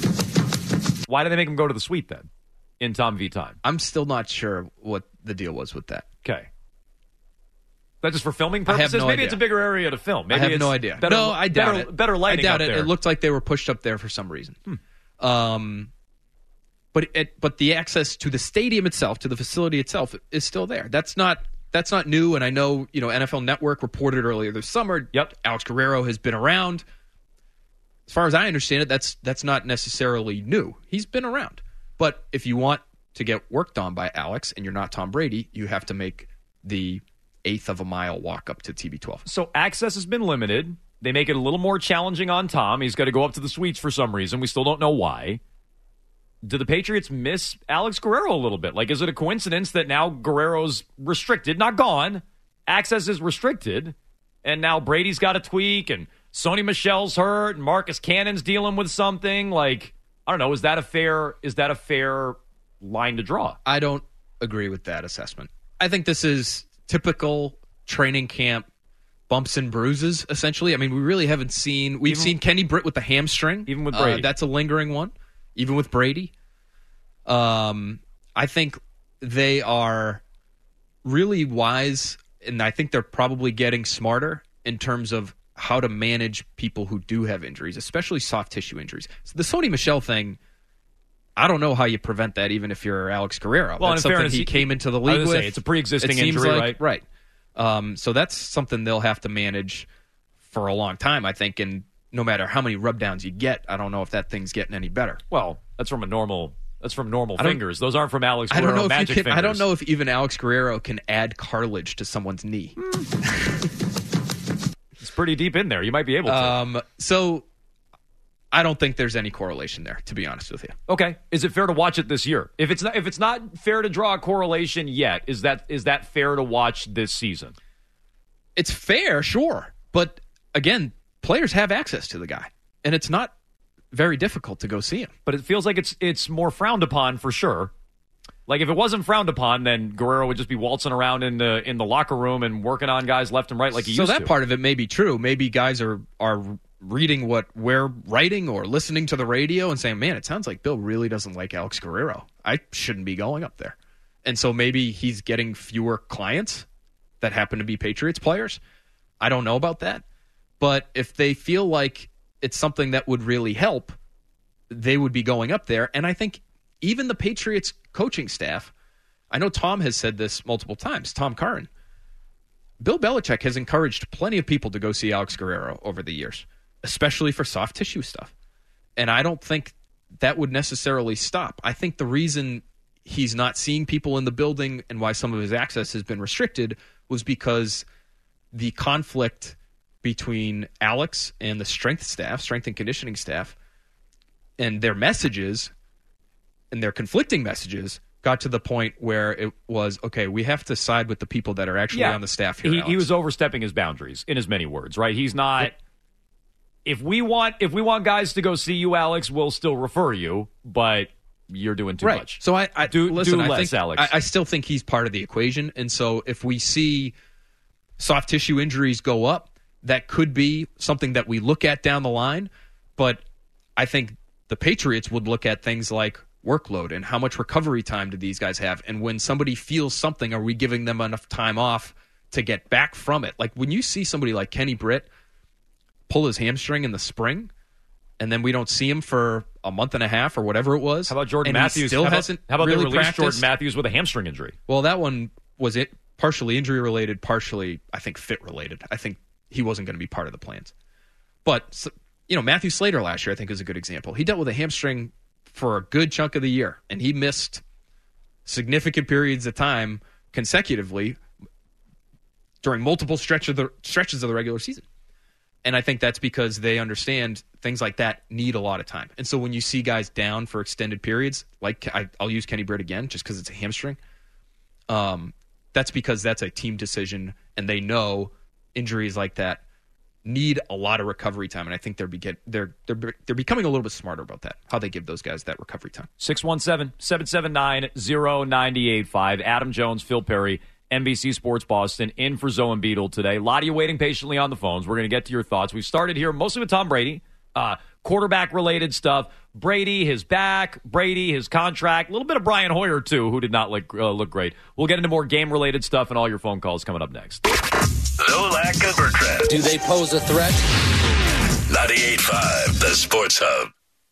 Why did they make him go to the suite then in Tom v. Time? I'm still not sure what the deal was with that. Okay. That's just for filming I have purposes? no Maybe idea. it's a bigger area to film. Maybe I have it's no idea. Better, no, I doubt better, it. Better lighting I doubt up it. there. It looked like they were pushed up there for some reason. Hmm. Um, but it, but the access to the stadium itself, to the facility itself, is still there. That's not that's not new. And I know you know N F L Network reported earlier this summer. Yep. Alex Guerrero has been around. As far as I understand it, that's that's not necessarily new. He's been around. But if you want to get worked on by Alex and you're not Tom Brady, you have to make the eighth of a mile walk up to T B twelve. So access has been limited. They make it a little more challenging on Tom. He's got to go up to the suites for some reason. We still don't know why. Do the Patriots miss Alex Guerrero a little bit? Like, is it a coincidence that now Guerrero's restricted, not gone? Access is restricted, and now Brady's got a tweak, and Sony Michel's hurt, and Marcus Cannon's dealing with something. Like, I don't know. Is that a fair? Is that a fair line to draw? I don't agree with that assessment. I think this is typical training camp bumps and bruises, essentially. I mean, we really haven't seen... We've even, seen Kenny Britt with the hamstring. Even with Brady. Uh, that's a lingering one. Even with Brady. Um, I think they are really wise, and I think they're probably getting smarter in terms of how to manage people who do have injuries, especially soft tissue injuries. So the Sony Michel thing, I don't know how you prevent that, even if you're Alex Guerrero. Well, that's in something fairness, he he, came into the I league was with. Say, it's a pre-existing it seems injury, like, right? Right. Um, so that's something they'll have to manage for a long time, I think. And no matter how many rub downs you get, I don't know if that thing's getting any better. Well, that's from a normal. That's from normal I don't- fingers. Those aren't from Alex I Guerrero don't know if magic you can, fingers. I don't know if even Alex Guerrero can add cartilage to someone's knee. It's pretty deep in there. You might be able to. Um, so I don't think there's any correlation there, to be honest with you. Okay. Is it fair to watch it this year? If it's not, if it's not fair to draw a correlation yet, is that is that fair to watch this season? It's fair, sure. But again, players have access to the guy, and it's not very difficult to go see him. But it feels like it's it's more frowned upon for sure. Like if it wasn't frowned upon, then Guerrero would just be waltzing around in the in the locker room and working on guys left and right like he so used to. So that part of it may be true. Maybe guys are are reading what we're writing or listening to the radio and saying, man, it sounds like Bill really doesn't like Alex Guerrero. I shouldn't be going up there. And so maybe he's getting fewer clients that happen to be Patriots players. I don't know about that. But if they feel like it's something that would really help, they would be going up there. And I think even the Patriots coaching staff, I know Tom has said this multiple times, Tom Curran, Bill Belichick has encouraged plenty of people to go see Alex Guerrero over the years, especially for soft tissue stuff. And I don't think that would necessarily stop. I think the reason he's not seeing people in the building and why some of his access has been restricted was because the conflict between Alex and the strength staff, strength and conditioning staff, and their messages and their conflicting messages got to the point where it was, okay, we have to side with the people that are actually yeah. on the staff here. He, Alex. he was overstepping his boundaries, in as many words, right? He's not. Yep. If we want, if we want guys to go see you, Alex, we'll still refer you, but you're doing too right. much. So I, I do listen. do I less, think, Alex. I, I still think he's part of the equation, and so if we see soft tissue injuries go up, that could be something that we look at down the line. But I think the Patriots would look at things like workload and how much recovery time do these guys have, and when somebody feels something, are we giving them enough time off to get back from it? Like when you see somebody like Kenny Britt pull his hamstring in the spring, and then we don't see him for a month and a half or whatever it was. How about Jordan and Matthews? He still how about, hasn't how about really they released practiced? Jordan Matthews with a hamstring injury? Well, that one was it partially injury related, partially I think fit related. I think he wasn't going to be part of the plans. But you know, Matthew Slater last year I think is a good example. He dealt with a hamstring for a good chunk of the year, and he missed significant periods of time consecutively during multiple stretch of the stretches of the regular season. And I think that's because they understand things like that need a lot of time. And so when you see guys down for extended periods, like I, I'll use Kenny Britt again just because it's a hamstring, um, that's because that's a team decision, and they know injuries like that need a lot of recovery time. And I think they're be get, they're they're they're becoming a little bit smarter about that, how they give those guys that recovery time. six one seven, seven seven nine, zero nine eight five. Adam Jones, Phil Perry, N B C Sports Boston, in for Zoe and Beetle today. A lot of you waiting patiently on the phones. We're going to get to your thoughts. We've started here mostly with Tom Brady, uh, quarterback-related stuff. Brady, his back. Brady, his contract. A little bit of Brian Hoyer, too, who did not look, uh, look great. We'll get into more game-related stuff and all your phone calls coming up next. Zolak and Bertrand. Do they pose a threat? ninety-eight point five, the Sports Hub.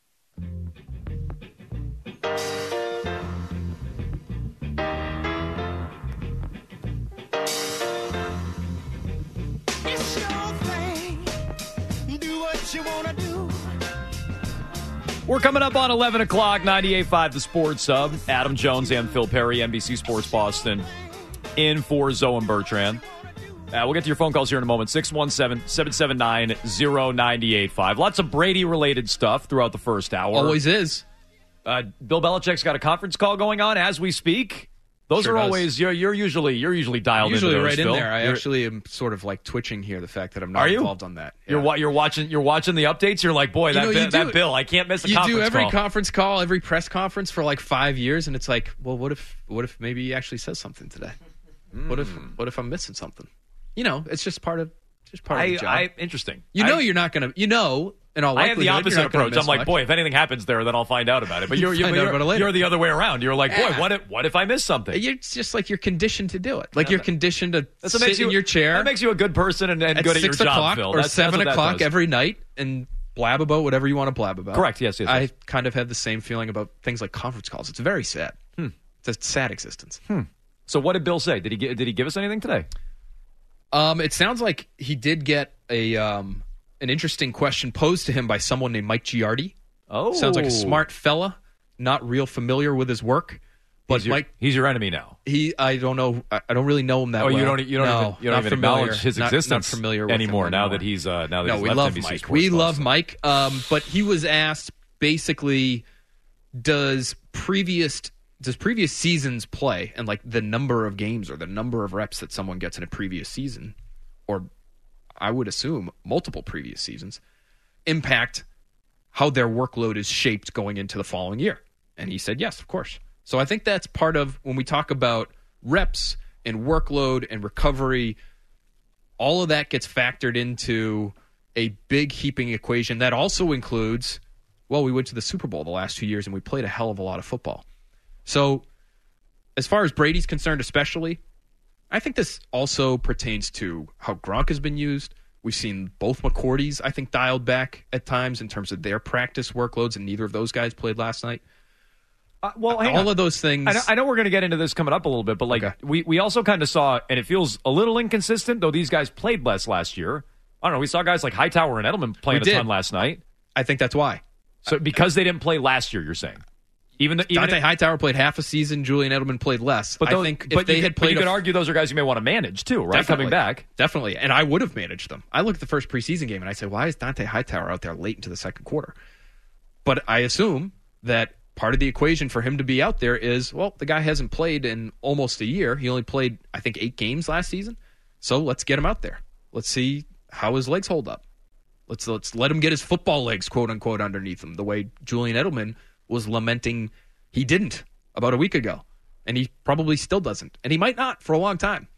We're coming up on eleven o'clock, ninety-eight point five, the Sports Hub. Adam Jones and Phil Perry, N B C Sports Boston, in for Zoe and Bertrand. Uh, we'll get to your phone calls here in a moment. six one seven, seven seven nine, zero nine eight five. Lots of Brady-related stuff throughout the first hour. Always is. Uh, Bill Belichick's got a conference call going on as we speak. Those Sure are does. always you're, you're usually you're usually dialed Usually into those, right in Phil. there. I You're- actually am sort of like twitching here, the fact that I'm not Are you? involved on that. You're wa- you're watching you're watching the updates. You're like, boy, You that know, Bi- you that do- Bill, I can't miss a you conference do every call. conference call, every press conference for like five years, and it's like, well, what if, what if maybe he actually says something today? Mm. What if, what if I'm missing something? You know, it's just part of, just part of I, the job. I interesting. you know, I- you're not gonna, you know, In all I have the likelihood, opposite you're not gonna approach. I'm miss like, much. boy, if anything happens there, then I'll find out about it. But you're Find you're, out about it later. you're the other way around. You're like, boy, Yeah. what if what if I miss something? It's just like you're conditioned to do it. Like Yeah, you're that- conditioned to That's sit what makes you in your chair That makes you a good person and, and at good at your six job, o'clock Phil. or That's- seven that's what that o'clock does. every night and blab about whatever you want to blab about. Correct. Yes. Yes. I yes. kind of have the same feeling about things like conference calls. It's very sad. Hmm. It's a sad existence. Hmm. So what did Bill say? Did he gi- did he give us anything today? Um, it sounds like he did get a um, an interesting question posed to him by someone named Mike Giardi. Oh, Sounds like a smart fella, not real familiar with his work. But he's your, Mike, he's your enemy now. he, I don't know, I I don't really know him that Oh, well. you don't you don't no, even, you don't not even familiar. acknowledge his Not- existence not familiar with anymore. him Now anymore. that he's uh, now that No, he's we left love N B C Mike. Sports We Boston. love Mike. Um, but he was asked basically, does previous does previous seasons play and like the number of games or the number of reps that someone gets in a previous season, or I would assume multiple previous seasons, impact how their workload is shaped going into the following year? And he said yes, of course. So I think that's part of when we talk about reps and workload and recovery, all of that gets factored into a big heaping equation that also includes, well, we went to the Super Bowl the last two years and we played a hell of a lot of football. So as far as Brady's concerned especially, I think this also pertains to how Gronk has been used. We've seen both McCourties, I think, dialed back at times in terms of their practice workloads, and neither of those guys played last night. Uh, well, hang all on. of those things. I know, I know we're going to get into this coming up a little bit, but like Okay. we, we also kind of saw, and it feels a little inconsistent, though these guys played less last year. I don't know. We saw guys like Hightower and Edelman playing We a did. ton last night. I think that's why. So because they didn't play last year, you're saying, even the, even Dante if- Hightower played half a season. Julian Edelman played less. but those, I think if but they you had could, played, but you a could f- argue those are guys you may want to manage too, right? Definitely. Coming back, definitely, and I would have managed them. I looked at the first preseason game and I said, "Why is Dante Hightower out there late into the second quarter?" But I assume that part of the equation for him to be out there is, well, the guy hasn't played in almost a year. He only played, I think, eight games last season. So let's get him out there. Let's see how his legs hold up. Let's let's let him get his football legs, quote unquote, underneath him, the way Julian Edelman was lamenting he didn't about a week ago. And he probably still doesn't. And he might not for a long time.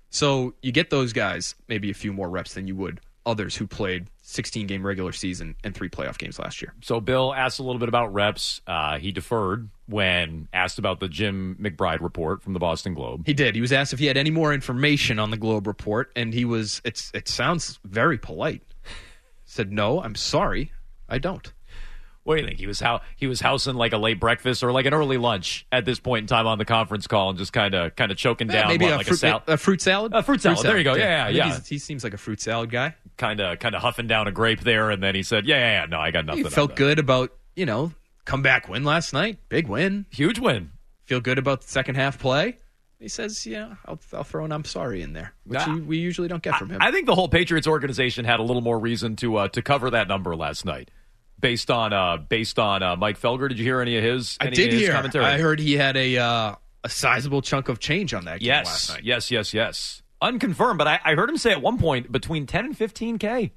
So you get those guys maybe a few more reps than you would others who played sixteen-game regular season and three playoff games last year. So Bill asked a little bit about reps. Uh, he deferred when asked about the Jim McBride report from the Boston Globe. He did. He was asked if he had any more information on the Globe report, and he was, it's it sounds very polite. Said, no, I'm sorry, I don't. What do you think? He was how he was housing like a late breakfast or like an early lunch at this point in time on the conference call and just kind of kind of choking Yeah, down maybe what, a, like fruit, a salad, a fruit salad? a fruit salad. There you go. Yeah, I think yeah. he's- He seems like a fruit salad guy. Kind of kind of huffing down a grape there, and then he said, "Yeah, yeah, yeah no, I got nothing." He on felt that." good about, you know, comeback win last night. Big win. Huge win. Feel good about the second half play. He says, yeah, I'll, I'll throw an I'm sorry in there, which Nah. we, we usually don't get from him. I think the whole Patriots organization had a little more reason to uh, to cover that number last night, based on uh, based on uh, Mike Felger. Did you hear any of his? I any did of his hear. commentary? I heard he had a uh, a sizable chunk of change on that game Yes, last night. yes, yes, yes. Unconfirmed, but I, I heard him say at one point between ten and fifteen K.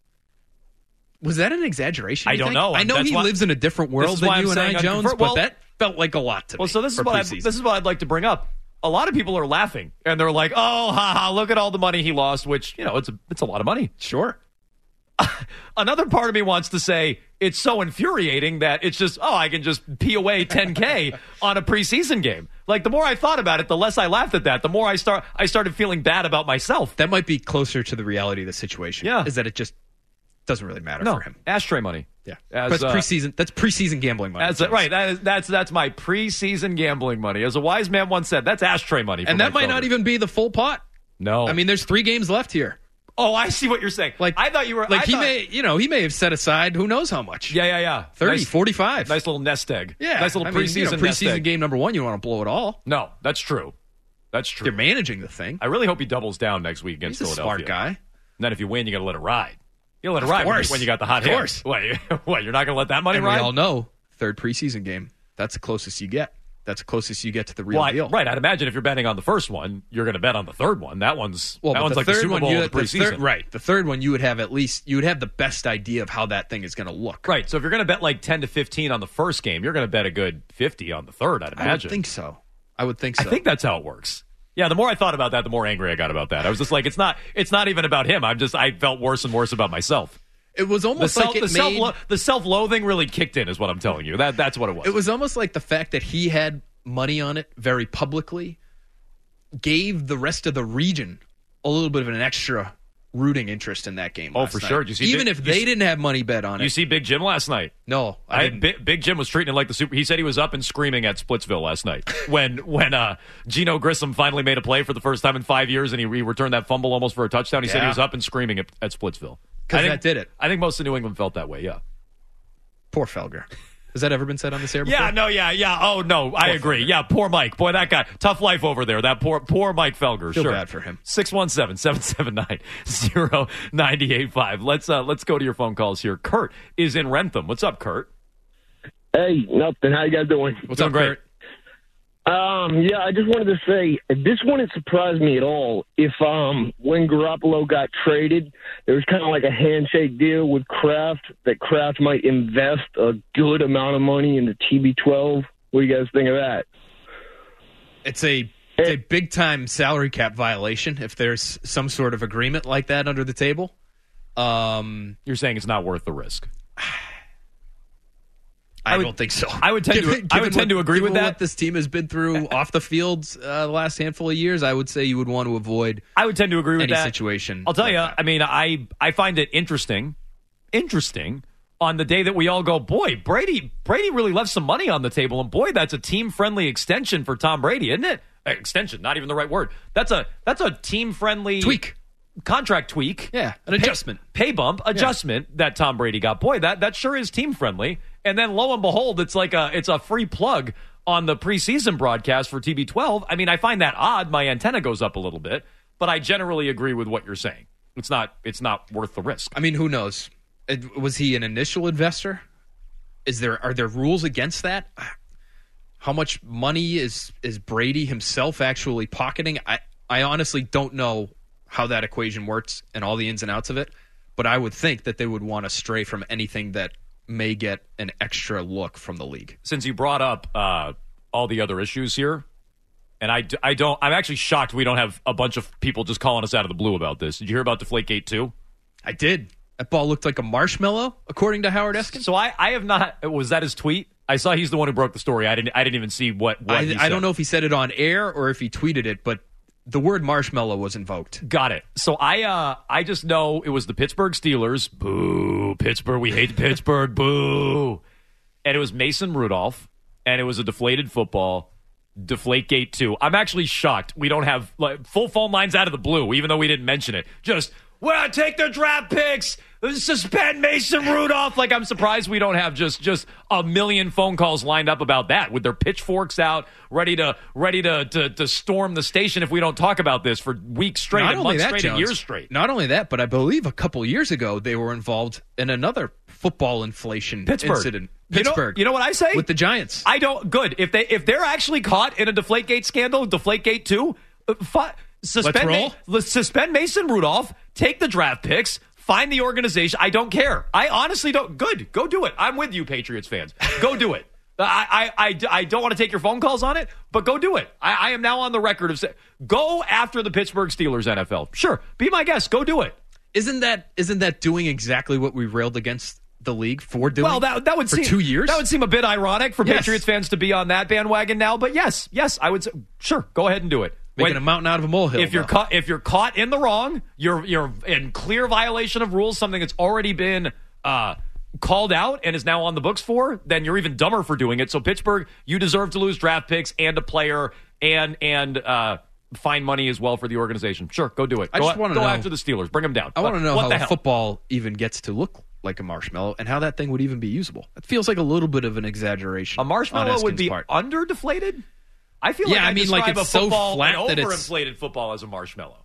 Was that an exaggeration? I you don't think? know. I know That's he why- lives in a different This world is why than I'm you and I, saying Jones, unconfirmed. but Well- that felt like a lot to me. Well, so this is for what I, preseason. this is what I'd like to bring up. A lot of people are laughing, and they're like, "Oh, ha ha! Look at all the money he lost." Which, you know, it's a it's a lot of money. Sure. Another part of me wants to say it's so infuriating that it's just, oh, I can just pee away ten K on a preseason game. Like, the more I thought about it, the less I laughed at that. The more I start, I started feeling bad about myself. That might be closer to the reality of the situation. Yeah. Is that it just doesn't really matter No, for him. ashtray money. Yeah. As, that's uh, preseason. That's preseason gambling money. As Jones. right, that is, that's that's my preseason gambling money. As a wise man once said, that's ashtray money. For and that Mike might not Felder. even be the full pot. No, I mean, there's three games left here. oh, I see what you're saying. Like I thought you were like I he thought- may, you know, he may have set aside who knows how much. Yeah, yeah, yeah. thirty, nice, forty-five. nice little nest egg. Yeah. nice little I mean, preseason you know, nest preseason egg. game number one, you don't want to blow it all. No, that's true. That's true. You're managing the thing. I really hope he doubles down next week against He's a Philadelphia. smart guy. And then if you win, you got to let it ride. You gotta let it Of ride when you, course. when you got the hot Of hand. course. What, you- what, you're not going to let that money And ride? we all know, third preseason game, that's the closest you get. That's the closest you get to the real well, I- deal. right. I'd imagine if you're betting on the first one, you're going to bet on the third one. That one's Well, that but one's the like the third Super one, Bowl you of the the preseason. third, right. The third one, you would have at least, you would have the best idea of how that thing is going to look. Right. So if you're going to bet like ten to fifteen on the first game, you're going to bet a good fifty on the third, I'd I imagine. would think so. I would think so. I think that's how it works. Yeah, the more I thought about that, the more angry I got about that. I was just like, it's not it's not even about him. I'm just I felt worse and worse about myself. It was almost the self, like it the, self, made, the self-loathing really kicked in, is what I'm telling you. That That's what it was. It was almost like the fact that he had money on it very publicly gave the rest of the region a little bit of an extra rooting interest in that game. Oh, last for night. sure. Did you see Even Big, if they see, didn't have money bet on it. You see Big Jim last night? No, I, I didn't. Big, Big Jim was treating it like the super. He said he was up and screaming at Splitsville last night when when uh, Geno Grissom finally made a play for the first time in five years and he, he returned that fumble almost for a touchdown. He yeah. said he was up and screaming at, at Splitsville. Because that did it. I think most of New England felt that way, yeah. Poor Felger. Has that ever been said on this air before? Yeah, no, yeah, yeah. Oh, no, I agree. Felger. Yeah, poor Mike. Boy, that guy. Tough life over there. That poor poor Mike Felger. Feel sure. bad for him. six one seven, seven seven nine, zero nine eight five. Let's, uh, let's go to your phone calls here. Kurt is in Rentham. What's up, Kurt? Hey, nothing. How you guys doing? What's up, Kurt? Um, yeah, I just wanted to say, this wouldn't surprise me at all if um, when Garoppolo got traded, there was kind of like a handshake deal with Kraft, that Kraft might invest a good amount of money in the T B twelve. What do you guys think of that? It's a, it's a big-time salary cap violation if there's some sort of agreement like that under the table. Um, You're saying it's not worth the risk. I, I would, don't think so. I would tend given, to. I would tend what, to agree with that. What this team has been through off the field uh, the last handful of years, I would say you would want to avoid. I would tend to agree with any that situation. I'll tell like you. That. I mean, I I find it interesting, interesting on the day that we all go, boy, Brady Brady really left some money on the table, and boy, that's a team friendly extension for Tom Brady, isn't it? Extension, not even the right word. That's a that's a team friendly tweak. Contract tweak. Yeah, an adjustment. Pay, pay bump adjustment yeah. that Tom Brady got. Boy, that, that sure is team friendly. And then lo and behold, it's like a it's a free plug on the preseason broadcast for T B twelve. I mean, I find that odd. My antenna goes up a little bit, but I generally agree with what you're saying. It's not it's not worth the risk. I mean, who knows? It, was he an initial investor? Is there are there rules against that? How much money is is Brady himself actually pocketing? I I honestly don't know how that equation works and all the ins and outs of it, but I would think that they would want to stray from anything that may get an extra look from the league. Since you brought up uh, all the other issues here, and I, I don't, I'm actually shocked we don't have a bunch of people just calling us out of the blue about this. Did you hear about Deflategate too? I did. That ball looked like a marshmallow, according to Howard Eskin. So I, I have not. Was that his tweet? I saw he's the one who broke the story. I didn't. I didn't even see what. what I, he I don't know if he said it on air or if he tweeted it, but the word marshmallow was invoked. Got it. So I uh, I just know it was the Pittsburgh Steelers. Boo, Pittsburgh. We hate Pittsburgh. Boo. And it was Mason Rudolph, and it was a deflated football. Deflategate two. I'm actually shocked we don't have like, full phone lines out of the blue, even though we didn't mention it. Just, well, take their draft picks. Suspend Mason Rudolph. Like, I'm surprised we don't have just just a million phone calls lined up about that with their pitchforks out, ready to ready to to, to storm the station if we don't talk about this for weeks straight, Not and only months that, straight, Jones, and years straight. Not only that, but I believe a couple years ago they were involved in another football inflation Pittsburgh. incident. You know, Pittsburgh. you know what I say? With the Giants. I don't. Good. If they if they're actually caught in a Deflategate scandal, Deflategate two, uh, fi- suspend Let's roll. Ma- suspend Mason Rudolph. Take the draft picks. Find the organization. I don't care. I honestly don't. Good. Go do it. I'm with you, Patriots fans. Go do it. I, I, I, I don't want to take your phone calls on it, but go do it. I, I am now on the record of saying, go after the Pittsburgh Steelers, N F L. Sure. Be my guest. Go do it. Isn't that isn't that doing exactly what we railed against the league for doing? Well, that that would for seem two years. That would seem a bit ironic for Yes. Patriots fans to be on that bandwagon now. But yes, yes, I would say, sure, go ahead and do it. Making When- a mountain out of a molehill. If you're though. caught, if you're caught in the wrong, you're you're in clear violation of rules, something that's already been uh, called out and is now on the books for, then you're even dumber for doing it. So Pittsburgh, you deserve to lose draft picks and a player and and uh, fine money as well for the organization. Sure, go do it. I go just wanna go know- after the Steelers, bring them down. I want to know what how the hell? football even gets to look like a marshmallow and how that thing would even be usable. It feels like a little bit of an exaggeration. A marshmallow on would Eskin's be part. under deflated. I feel Yeah, like I, I mean, like, describe it's a so football, flat an that it's- overinflated football as a marshmallow.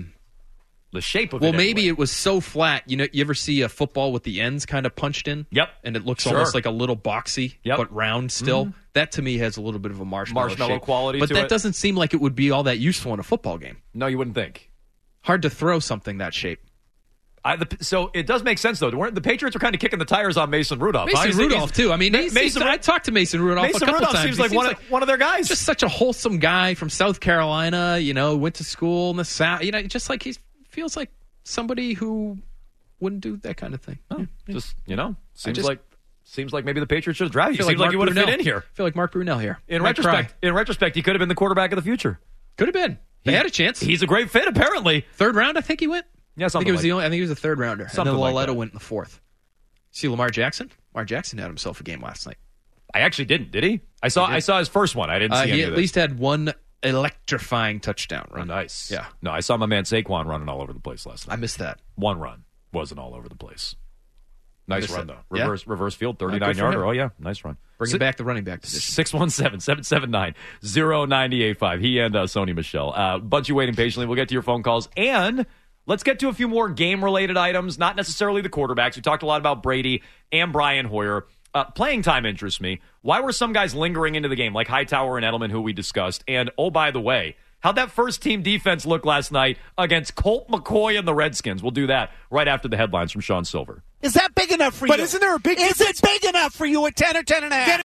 The shape of Well, it. maybe anyway. it was so flat. You know, you ever see a football with the ends kind of punched in? Yep. And it looks Sure. almost like a little boxy, Yep. but round still. That to me has a little bit of a marshmallow, Marshmallow shape. quality But to that it. doesn't seem like it would be all that useful in a football game. No, you wouldn't think. Hard to throw something that shape. I, the, so it does make sense, though. Weren't- The Patriots are kind of kicking the tires on Mason Rudolph. Mason Obviously, Rudolph, he's- too. I mean, Ma- he's, Mason, he's, I talked to Mason Rudolph Mason a couple Rudolph times. seems He like one of, one of their guys. just such a wholesome guy from South Carolina, you know, went to school in the South. You know, just like he feels like somebody who wouldn't do that kind of thing. Oh, yeah. Just, you know, seems just- like seems like maybe the Patriots should have drafted you. feel Seems like like you Mark would have fit Brunell. in here. I feel like Mark Brunell here. In Might retrospect, cry. in retrospect, he could have been the quarterback of the future. Could have been. They He- had a chance. He's a great fit, apparently. Third round, I think he went. Yeah, I think something it was like the only. I think he was a third rounder. Something and then like Laletta that. went in the fourth. See Lamar Jackson. Lamar Jackson had himself a game last night. I actually didn't. Did he? I saw. He did. I saw his first one. I didn't Uh, see he any at of this. least had one electrifying touchdown Oh, run. nice. Yeah. No, I saw my man Saquon running all over the place last I night. missed that. One run wasn't all over the place. Nice Missed run it. though. Yeah. Reverse reverse field, good thirty-nine for yarder. him. Oh yeah, nice run. Bringing Si- back the running back position. six one seven, seven seven nine, zero nine eight five. He and uh, Sony Michelle. A uh, bunch of you waiting patiently. We'll get to your phone calls. And let's get to a few more game-related items, not necessarily the quarterbacks. We talked a lot about Brady and Brian Hoyer. Uh, playing time interests me. Why were some guys lingering into the game, like Hightower and Edelman, who we discussed? And, oh, by the way, how'd that first-team defense look last night against Colt McCoy and the Redskins? We'll do that right after the headlines from Sean Silver. Is that big enough for But you? isn't there a big Is it big enough for you at ten or ten and a half?